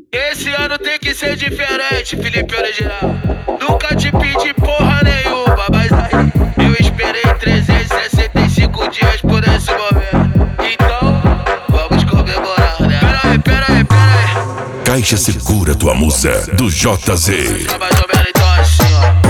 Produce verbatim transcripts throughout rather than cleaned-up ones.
Esse ano tem que ser diferente, Felipe Original. Nunca te pedi porra nenhuma, mas aí eu esperei trezentos e sessenta e cinco dias por esse momento. Então, vamos comemorar, né? Pera aí, pera aí, pera aí. Caixa Segura Tua Musa, do J Z. Tá mais ou menos então assim, ó.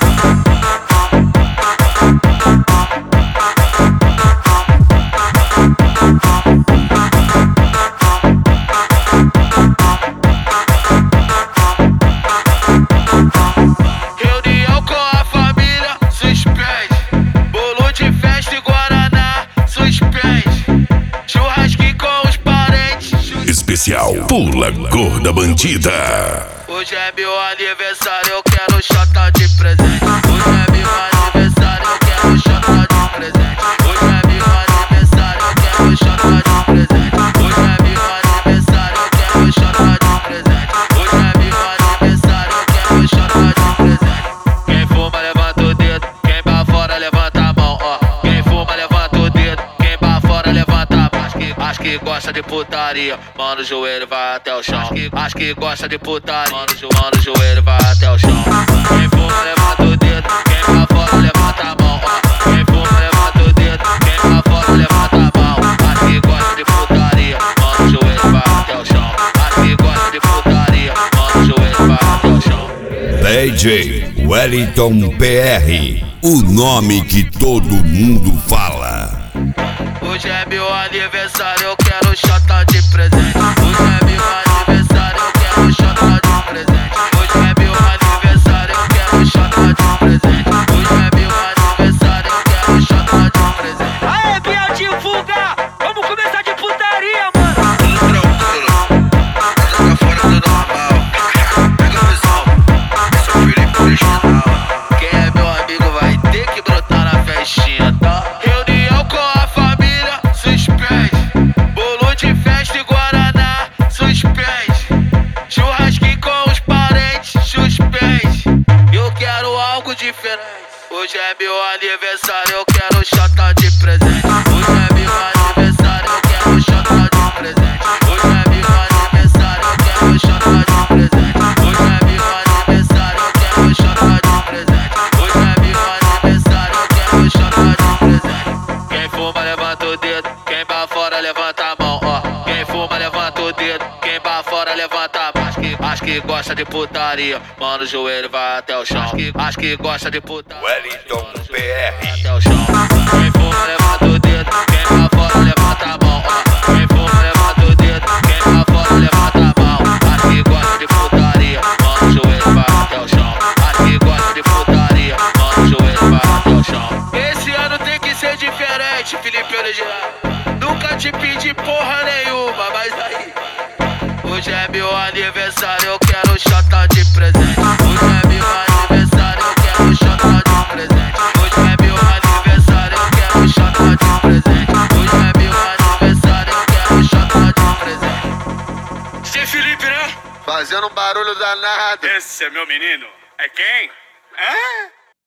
Especial Pula Gorda Bandida. Hoje é meu aniversário, eu quero chata de presente. Hoje é meu aniversário, eu quero chata de presente. Hoje é meu aniversário, eu quero chata de presente. Hoje é meu aniversário, eu quero chata de presente. Hoje é meu aniversário, eu quero chata de presente. Quem fuma levanta o dedo, quem vai fora levanta a mão, ó. Quem fuma levanta o dedo, quem vai fora levanta a mão. Acho que gosta de putaria, mano, o joelho vai até o chão. Acho que, acho que gosta de putaria, mano, jo, mano, o joelho vai até o chão. Quem fuma levanta o dedo, quem vai fora levanta a mão, ó. Quem fuma levanta o dedo, quem vai fora levanta a mão. Acho que gosta de putaria, mano, o joelho vai até o chão. Acho que gosta de putaria, mano, o joelho vai até o chão. D J Wellington P R, o nome que todo mundo fala. Hoje é meu aniversário, eu quero chata de presente. Hoje é meu aniversário, eu quero chata de presente. Hoje é meu aniversário, eu quero chata de presente. Hoje é meu aniversário, eu quero chata de presente. Aê, Biel, divulga! Vamos começar de putaria, mano! Tudo tranquilo, tá fora do normal. Pega a visão, esse é o Felipe Original. Quem é meu amigo vai ter que brotar na festinha, tá? Reunião com a família, suspende. Bolo de festa e guaraná, suspende. Churrasquinho com os parentes, suspende. Eu quero algo diferente. Hoje é meu aniversário, eu quero chata de presente. Hoje é meu aniversário, eu quero chata de presente. Hoje é meu aniversário, eu quero chata de presente. Hoje é meu aniversário, eu quero chata de presente. Hoje é meu aniversário, eu quero chata de presente. Quem fuma levanta o dedo, quem vai fora levanta a mão, ó. Quem fuma levanta o dedo, quem vai fora levanta a mão. Acho que, acho que gosta de putaria, mano, o joelho vai até o chão. Acho que, acho que gosta de putaria, Wellington P R, até o chão. Quem fuma levanta o dedo, quem vai fora levanta a mão, ó. Quem fuma levanta o dedo, quem vai fora levanta a mão. Acho que gosta de putaria, mano, o joelho vai até o chão. Acho que gosta de putaria, mano, o joelho vai até o chão. Esse ano tem que ser diferente, Felipe Original. Nunca te pedi porra nenhuma, mas aí hoje é meu aniversário, eu quero chata de presente. Hoje é meu aniversário, eu quero chata de presente. Hoje é meu aniversário, eu quero chata de presente. Hoje é meu aniversário, eu quero chata de presente. Sem Felipe, né? Fazendo um barulho danado. Esse é meu menino. É quem? Hã?